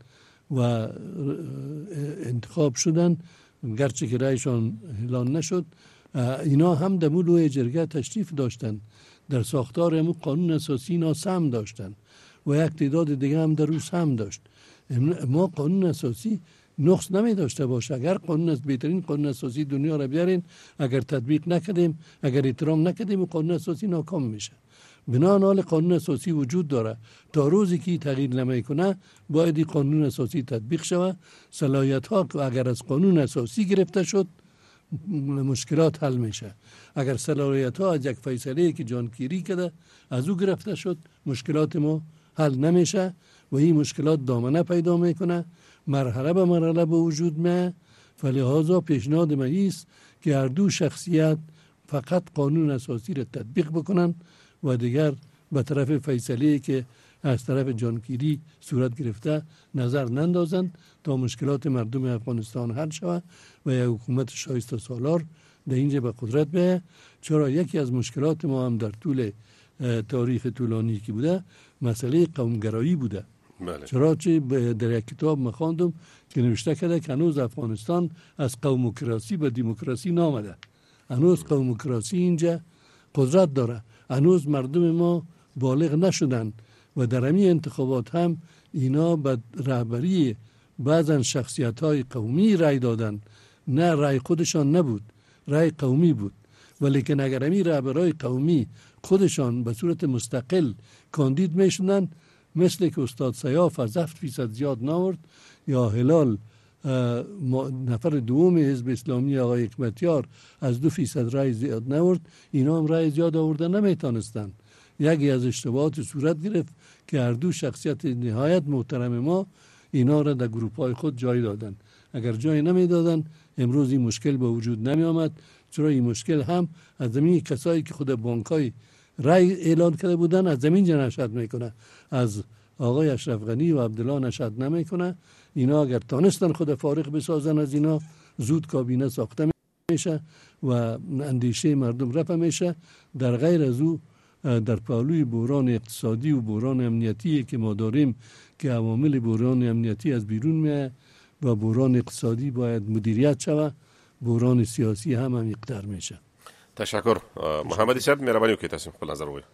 شدن گرچه که رایشان اعلان نشد اینا هم در لوی جرگه تشریف داشتن در ساختار همون قانون اساسی اینا سهم داشتن و یک تعداد دیگه هم در روز هم داشت ما قانون اساسی نقص نمی داشته باشه. اگر قانون از بهترین قانون اساسی دنیا را بیارین، اگر تطبیق نکردیم، اگر احترام نکردیم، قانون اساسی ناکام میشه. بنابراین حال قانون اساسی وجود داره. تا روزی که تغییر نمیکنه باید این قانون اساسی تطبیق شود. صلاحیت ها اگر از قانون اساسی گرفته شد مشکلات حل میشه. اگر صلاحیت ها از یک فیصله که جان کیری کرده از او گرفته شد مشکلات ما حل نمیشه و این مشکلات دامنه پیدا میکنه، مرحله به مرحله به وجود میاد. فلهذا پیشنهاد من است که هر دو شخصیت فقط قانون اساسی را تطبیق بکنن و دیگر به طرف فیصله که از طرف جانکیری صورت گرفته نظر نندازند تا مشکلات مردم افغانستان حل شود و یک حکومت شایسته سالار در اینجا به قدرت بیاید. چرا یکی از مشکلات ما هم در طول تاریخ طولانی که بوده مسئله قومگرایی بوده. چرا چه در یک کتاب مخواندم که نوشته کرده که هنوز افغانستان از قوموکراسی به دموکراسی نامده. هنوز قوموکراسی اینجا قدرت داره. هنوز مردم ما بالغ نشدن و در همین انتخابات هم اینا به رهبری بعضن شخصیت‌های قومی رای دادن. نه رای خودشان نبود، رای قومی بود. ولیکن اگر همین رهبرای قومی خودشان به صورت مستقل کاندید میشدن، مثل که استاد سیاف از 7% زیاد ناورد یا هلال نفر دوم حزب اسلامی آقای حکمتیار از 2% رای زیاد ناورد، اینا هم رای زیاد آوردن نمیتونستن. یکی از اشتباهات صورت گرفت که هر دو شخصیت نهایت محترم ما اینا را در گروپ‌های خود جای دادن. اگر جای نمیدادن امروز این مشکل به وجود نمی آمد. چرا این مشکل هم از زمین کسایی که خود بانک‌های رای اعلان کرده بودن از زمین نشد میکنه، از آقای اشرف غنی و عبدالله نشد نمیکنه. اینا اگر تانستن خود فارغ بسازن از اینا زود کابینه ساخته میشه و اندیشه مردم رفع میشه. در غیر از او در پهلوی بحران اقتصادی و بحران امنیتی که ما داریم که عوامل بحران امنیتی از بیرون میاد و بحران اقتصادی باید مدیریت شود، بحران سیاسی هم اقدار میشه. تشکر. محمدی صاحب مهربانی وکړئ تاسو خپل نظر ووایئ.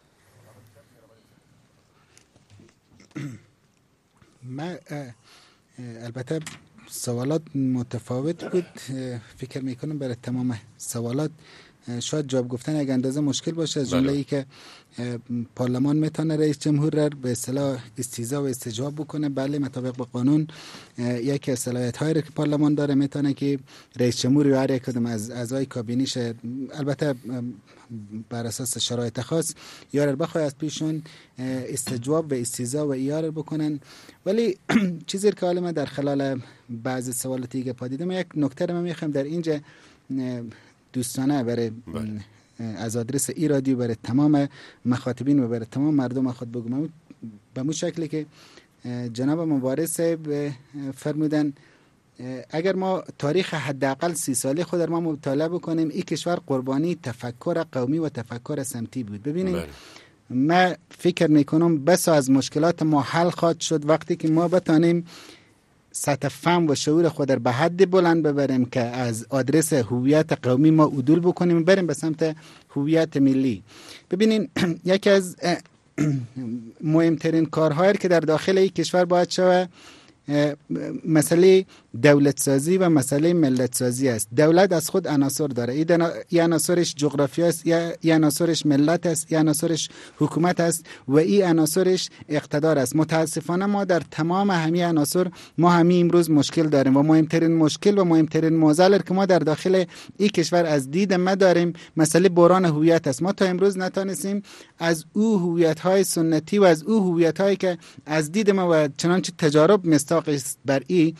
ما البته سوالات متفاوت بود. فکر میکنم برای تمام سوالات شاید جواب گفتن یک اندازه مشکل باشه. از جمله ای که پارلمان میتونه رئیس جمهور را به اصطلاح استیضاح و استجواب بکنه. بله، مطابق با قانون یکی از صلاحیت‌هایی که پارلمان داره میتونه که رئیس جمهور یا هر یک کدوم از اعضای کابینیش البته بر اساس شرایط خاص یا بخواد از پیشون استجواب و استیضاح و ایار بکنن. ولی چیزی که حالا من در خلال بعض سوالاتی که پادیدم یک نکته رو من میخوام در اینجا دوستانه برای از آدرس ای رادیو برای تمام مخاطبین و برای تمام مردم خود بگم به مو شکلی که جناب مبارز صاحب فرمودن اگر ما تاریخ حداقل 30 ساله خود ما مطالعه بکنیم، این کشور قربانی تفکر قومی و تفکر سمتی بود. ببینید من فکر میکنم بس از مشکلات ما حل خواهد شد وقتی که ما بتانیم سطح فهم و شعور خود در به حد بلند ببریم که از آدرس هویت قومی ما عدول بکنیم، بریم به سمت هویت ملی. ببینین یکی از مهمترین کارهایی که در داخل این کشور باید شود مسئله دولت سازی و مسئله ملت سازی است. دولت از خود عناصر داره. این عناصرش جغرافیا است، این عناصرش ملت است، این عناصرش حکومت است و این عناصرش اقتدار است. متاسفانه ما در تمام همین عناصر ما همین امروز مشکل داریم و مهمترین مشکل و مهمترین معضل که ما در داخل این کشور از دید ما داریم مسئله بحران هویت است. ما تا امروز نتونستیم از او هویت‌های سنتی و از او هویت‌هایی که از دید ما و چنانچه تجارب مستاق است بر این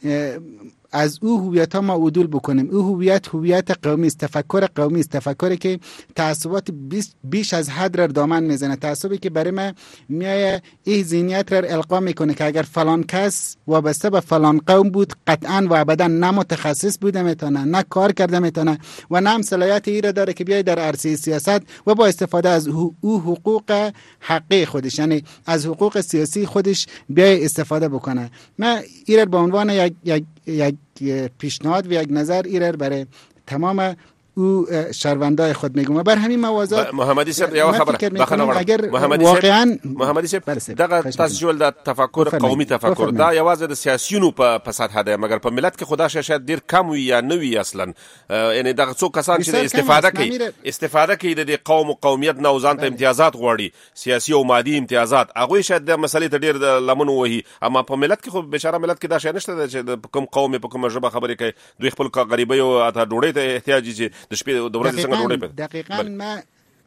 از او هویت ها ما عدول بکنیم. او هویت قومی است، تفکر قومی است، تفکری که تعصبات بیش از حد را دامن میزنه، تعصبی که برای ما میایه این ذهنیت را القا میکنه که اگر فلان کس وابسته به فلان قوم بود قطعا و ابدا نه متخصص بوده میتونه، نه کار کرده میتونه و نه هم صلاحیت ای را داره که بیای در عرصه سیاست و با استفاده از او حقوق حقی خودش، یعنی از حقوق سیاسی خودش بیای استفاده بکنه. من این به عنوان یک پیشنهاد و یک نظر ایرر برای تمام او شهروندای خود میگم. و بر همین موازات محمدی صاحب یو خبره اگر واقعا محمدی صاحب دغه تاسو ول د تفکر قومي تفکر دا یوازې د سیاسيونو په سطح ده، مګر په ملت کې خدا شاید ډیر کم وي یا نوي اصلا. یعنی دغه څو کسان چې استفاده کوي د قوم او قومیت نه ځان ته امتیازات غواړي، سیاسي او مادي امتیازات، هغه شاید د مسلې ته ډیر لمن وهي. اما په ملت کې خو بشاره ملت کې دا شای نشته چې کوم قوم په کومه ژبه خبرې کوي، دوی خپل غریبۍ او اته ډوډۍ ته احتیاج دي د شپې د ورځې څنګه ډوډۍ په. دقیقاً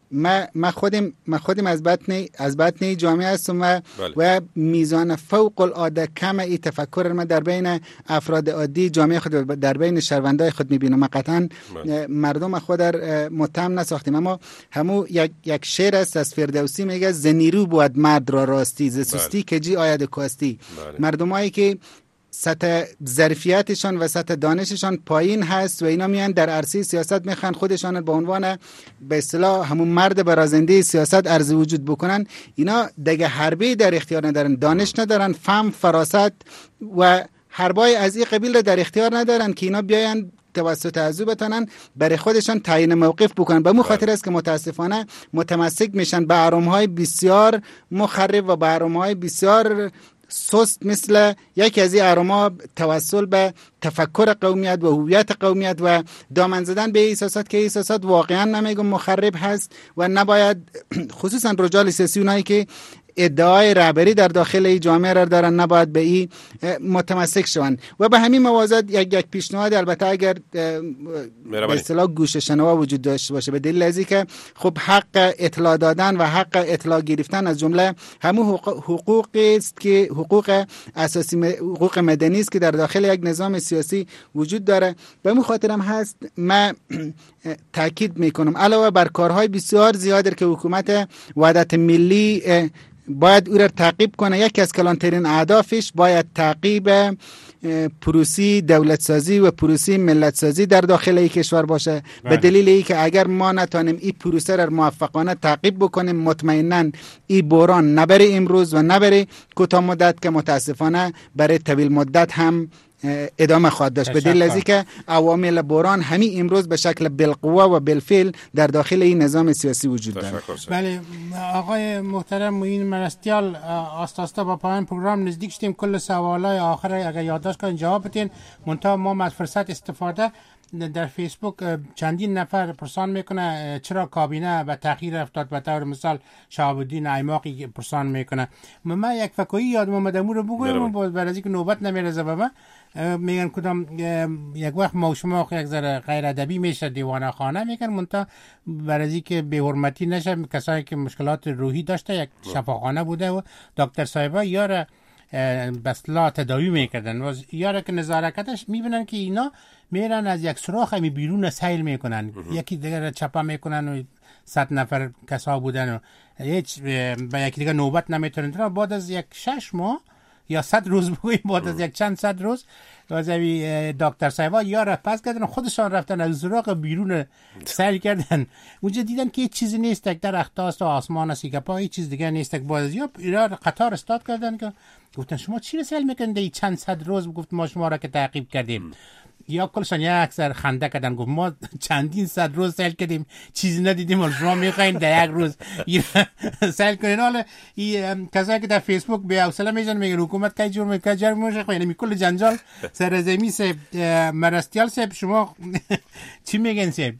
ما خودم از بطن جامعه هستم و میزان فوق العاده کم ای تفکر ما در بین افراد عادی جامعه خود در بین شهروندای خود میبینم. ما قطعا مردم خود در متهم نساختیم، اما همو یک شعر است از فردوسی میگه ز نیرو بود مرد را راستی، ز سستی کجی آید کاستی. مردمایی که سطح ظرفیتشان و سطح دانششان پایین هست و اینا میان در عرصه سیاست میخوان خودشان به عنوان به اصطلاح همون مرد برازنده سیاست عرض وجود بکنن، اینا دیگه حربه در اختیار ندارن، دانش ندارن، فهم، فراست و حربای از این قبیل رو در اختیار ندارن که اینا بیاین توسط ازو بتونن برای خودشان تعیین موقف بکنن. به مو خاطر است که متاسفانه متمسک میشن به آرام‌های بسیار مخرب و به آرام‌های بسیار سست، مثل یکی از این آراما توسل به تفکر قومیت و هویت قومیت و دامن زدن به احساسات که احساسات واقعا نمیگم مخرب هست و نباید خصوصا رجال سیاسی اونایی که ادعای رهبری در داخل این جامعه را دارن نباید به این متمسک شوند. و به همین موازات یک پیشنهاد، البته اگر به اصطلاح گوش شنوا وجود داشته باشه، به دلیل ازی که خب حق اطلاع دادن و حق اطلاع گرفتن از جمله همون حقوقی است که حقوق اساسی، حقوق مدنی است که در داخل یک نظام سیاسی وجود داره. به همین خاطر هم هست من تاکید میکنم علاوه بر کارهای بسیار زیادی که حکومت وحدت ملی باید او را تعقیب کنه، یکی از کلانترین اهدافش باید تعقیب پروسی دولت سازی و پروسی ملت سازی در داخل این کشور باشه. به دلیل ای که اگر ما نتونیم این پروسه را موفقانه تعقیب بکنیم، مطمئناً این بحران نه برای امروز و نه برای کوتاه مدت که متاسفانه برای طویل مدت هم ادامه خواهد داشت، به دلیل از اینکه عوامل بحران همین امروز به شکل بالقوه و بالفعل در داخل این نظام سیاسی وجود دارد. بله آقای محترم معین مرستیال، آستا با پایان پروگرام نزدیک شدیم. کل سوالای آخر اگر یادداشت کنین جواب بدین. منتها ما از فرصت استفاده در فیسبوک چندین نفر پرسان میکنه چرا کابینه به تأخیر افتاد، به طور مثال شهاب الدین ایماقی پرسان میکنه. من یک فکری یادم اومد امور رو بگویم برای اینکه نوبت نمیرسه به من. میگن کدام یک وقت ما شما یک ذره غیر ادبی میشه دیوانه خانه میگن، منتها برای اینکه بی حرمتی نشه کسایی که مشکلات روحی داشته یک شفاخانه بوده و دکتر صاحبا یاره بسلا تداوی میکردن و یاره که نظارتش میبینن که اینا میرن از یک سوراخ می بیرون سیل میکنن، یکی دیگه چپا میکنن و 100 نفر کسا بودن و هیچ به یکی دیگه نوبت نمیتونن. بعد از یک 6 ماه یا 100 روز بگویم، بعد از یک چند 100 روز واسه دکتر صاحبا یا پس کردن خودشان رفتن از سوراخ بیرون سیل کردن، اونجا دیدن که هیچ چیزی نیست، یک درخت است و آسمان است که پا هیچ چیز دیگه نیست. بعد یا قطار استاد کردن که گفتن شما چی رو سیل میکنید این چند 100 روز؟ گفت ما شما را که تعقیب کردیم. یا کلشان یک اکثر خنده کردن گفت ما چندین 100 روز سیل کردیم چیزی ندیدیم و شما میخواین در یک روز سیل کنین. حالا این کسایی که در فیسبوک به حوصله میشن میگن حکومت کی جور میکنه جر میشه، خب یعنی کل جنجال سر زمین سے مرستیال صاحب شما چی میگن صاحب؟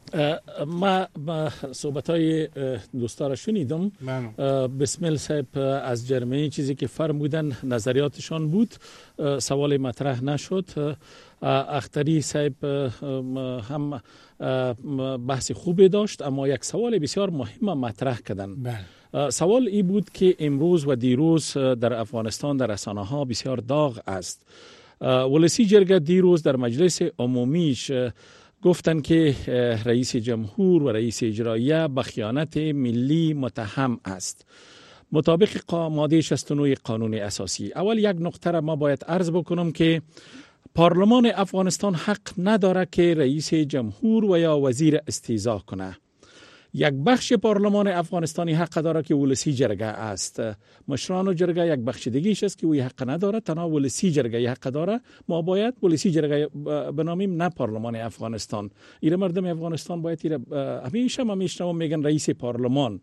ما صحبت‌های دوستا را شنیدم. بسمل صاحب از جرمنی چیزی که فرمودن نظریاتشان بود، سوال مطرح نشد. اختری صاحب هم بحث خوبی داشت، اما یک سوال بسیار مهم مطرح کردن. سوال ای بود که امروز و دیروز در افغانستان در رسانه‌ها بسیار داغ است. ولسی جرگه دیروز در مجلس عمومیش گفتن که رئیس جمهور و رئیس اجراییه به خیانت ملی متهم است مطابق ماده 69 قانون اساسی. اول یک نقطه را ما باید عرض بکنم که پارلمان افغانستان حق نداره که رئیس جمهور و یا وزیر استیضاح کنه. یک بخش پارلمان افغانستانی حق داره که ولسی جرگه است. مشران جرگه یک بخش دیگیش است که وی حق نداره، تنها ولسی جرگه حق داره. ما باید ولسی جرگه بنامیم، نه پارلمان افغانستان. ایره مردم افغانستان باید ایره همیشه ما میشنوم میگن رئیس پارلمان.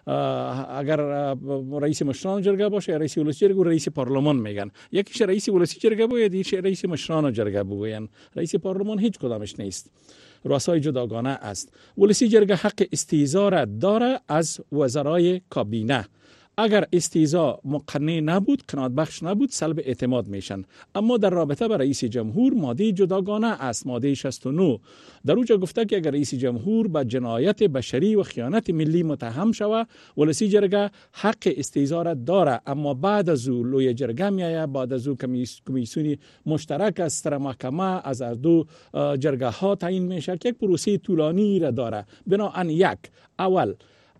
اگر رئیس مشران جرگه باشه یا رئیس ولسی جرگه، رئیس پارلمان میگن. یکیش رئیس ولسی جرگه باید، یکیش رئیس مشران جرگه بگوین. رئیس پارلمان هیچ کدامش نیست، رؤسای جداگانه است. ولسی جرگه حق استیضا داره از وزرای کابینه. اگر استیضا مقنع نبود، قناعت بخش نبود، سلب اعتماد میشن. اما در رابطه با رئیس جمهور ماده جداگانه است، ماده 69 در اوجا گفته که اگر رئیس جمهور به جنایت بشری و خیانت ملی متهم شود، ولسی جرگه حق استیضا داره. اما بعد از او لوی جرگه میایه، بعد از او کمیسیونی مشترک است در محکمه از دو جرگه ها تعیین میشه که یک پروسه طولانی را داره. بنابراین یک اول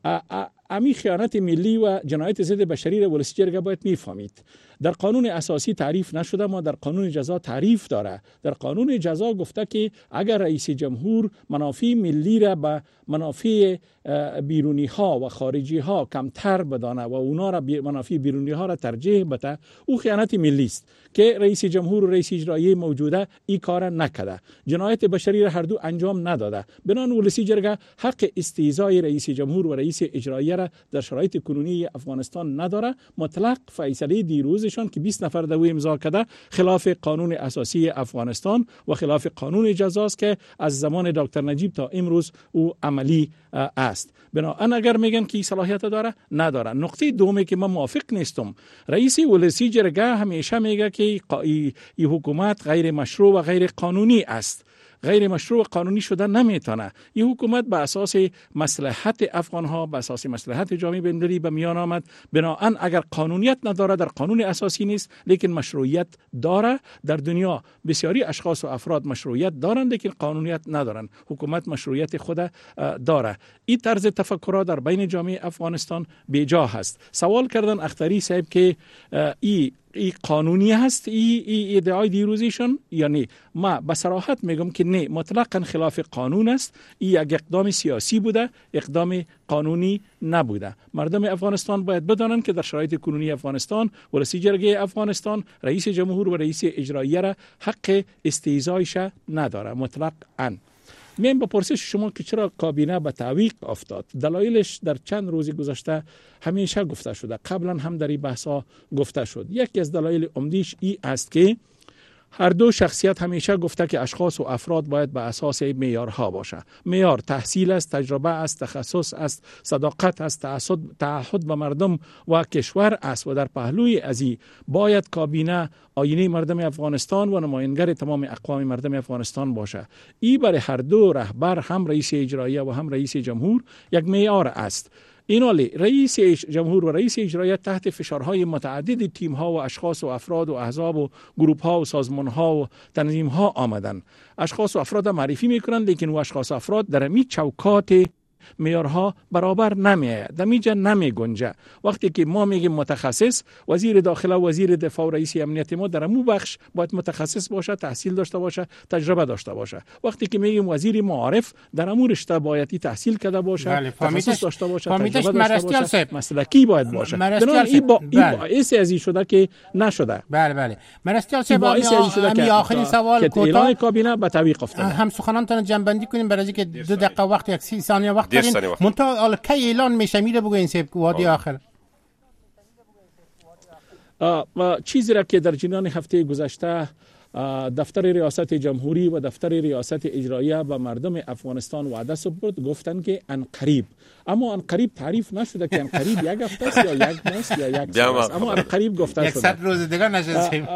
امی خیانت ملی و جنایت ضد بشری را ولسی جرگه باید میفهمید. در قانون اساسی تعریف نشده، ما در قانون جزا تعریف داره. در قانون جزا گفته که اگر رئیس جمهور منافع ملی را به منافع بیرونی ها و خارجی ها کمتر بدانه و اونا را منافع بیرونی ها را ترجیح بده، او خیانت ملی است که رئیس جمهور و رئیس اجرایی موجوده این کار نکرده، جنایت بشری را هر دو انجام نداده. بنابراین ولسی جرگه حق استیضای رئیس جمهور و رئیس اجرایی را در شرایط کنونی افغانستان نداره. مطلق فیصله دیروزشان که 20 نفر دوی امضا کرده خلاف قانون اساسی افغانستان و خلاف قانون جزاست که از زمان دکتر نجیب تا امروز او عملی است. بنابراین اگر میگن که صلاحیت داره، نداره. نقطه دومی که من موافق نیستم، رئیس ولسی جرگه همیشه میگه که این حکومت غیر مشروع و غیر قانونی است. غیر مشروع قانونی شده نمیتونه. این حکومت به اساس مصلحت افغان ها، به اساس مصلحت جامعه بین‌المللی به میان آمد. بنابراین اگر قانونیت نداره، در قانون اساسی نیست، لیکن مشروعیت داره. در دنیا بسیاری اشخاص و افراد مشروعیت دارند لیکن قانونیت ندارند. حکومت مشروعیت خود داره. این طرز تفکر در بین جامعه افغانستان بیجا هست. سوال کردن اختری صاحب که این قانونی هست این ادعای دیروزیشون یا نه؟ ما به صراحت میگم که نه، مطلقاً خلاف قانون است. این یک اقدام سیاسی بوده، اقدام قانونی نبوده. مردم افغانستان باید بدانند که در شرایط کنونی افغانستان ولسی جرگه افغانستان رئیس جمهور و رئیس اجرایی را حق استیضایش نداره مطلقاً. من با پرسش شما که چرا کابینه به تعویق افتاد، دلایلش در چند روز گذشته همیشه گفته شده، قبلا هم در این بحثا گفته شد. یکی از دلایل عمدیش این است که هر دو شخصیت همیشه گفته که اشخاص و افراد باید به اساس معیارها باشه. معیار تحصیل است، تجربه است، تخصص است، صداقت است، تعهد به مردم و کشور است و در پهلوی ازی باید کابینه آینه مردم افغانستان و نماینگر تمام اقوام مردم افغانستان باشه. این برای هر دو رهبر، هم رئیس اجرایی و هم رئیس جمهور، یک معیار است. اینالی رئیس جمهور و رئیس اجرایی تحت فشارهای متعدد تیم‌ها و اشخاص و افراد و احزاب و گروه‌ها و سازمان‌ها و تنظیم‌ها آمدن. اشخاص و افراد معرفی می‌کنند، لیکن و اشخاص و افراد در این چوکات معیارها برابر نمیآید، دمیجا نمیگنجه. وقتی که ما میگیم متخصص، وزیر داخله، وزیر دفاع و رئیس امنیت ما در مو بخش باید متخصص باشه، تحصیل داشته باشه، تجربه داشته باشه. وقتی که میگیم وزیر معارف، در مو رشته باید تحصیل کرده باشه، تخصص داشته باشه، تجربه داشته باشه، مسلکی باید باشه. این باعث ازی شده که نشده. بله مرستیال صاحب، همین آخرین سوال کوتاه کابینه به تعویق افتاد. هم سخنانتون جنبندی کنیم برای اینکه 2 دقیقه وقت، یک 30 ثانیه وقت دارین. منتها کی اعلان میشه میره بگوین سیب وادی آخر؟ چیزی را که در جریان هفته گذشته دفتر ریاست جمهوری و دفتر ریاست اجراییه به مردم افغانستان وعده سپرد، گفتن که انقریب، اما انقریب تعریف نشده که انقریب یک هفته است یا یک ماه است یا یک سال است، اما انقریب گفته شده. 100 روز دیگه نشه.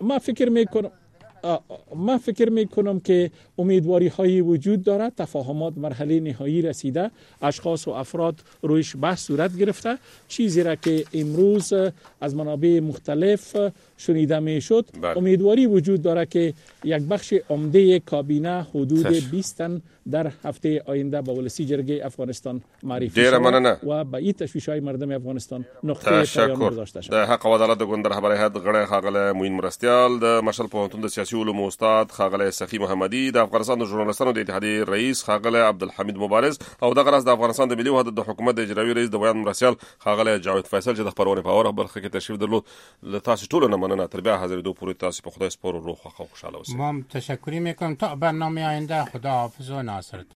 من فکر میکنم که امیدواری های وجود دارد، تفاهمات مرحله نهایی رسیده، اشخاص و افراد رویش بحث صورت گرفته. چیزی را که امروز از منابع مختلف شنیده میشد، امیدواری وجود دارد که یک بخش عمده کابینه حدود 20 تن در هفته آینده به ولسی جرگه افغانستان معرفی شود و به این تشویش‌های مردم افغانستان نقطه پایان گذاشته شود. د حق او عدالت د ګوند رهبر هیئت غړی ښاغلی معین مرستیال د مشهد پوهنتون د سیاسي سیاسي علومو استاد ښاغلی سخي محمدي، د افغانستان د ژورنالستانو د اتحادیې رئیس ښاغلی عبدالحمید مبارز، او دغه راز د افغانستان د ملي وحدت د حکومت د اجرایي رئیس د بیان مرستیال ښاغلی جاوید فیصل چې د خپرونې په اوله برخه کې تشریف درلود. له تاسو ټولو نه مننه. تر بیا حاضرېدو پورې تاسو په خدای سپارو، روغ او خوشحاله اوسئ. ما هم تشکری میکنم. تا برنامه آینده. خدا حافظ و ناصرت.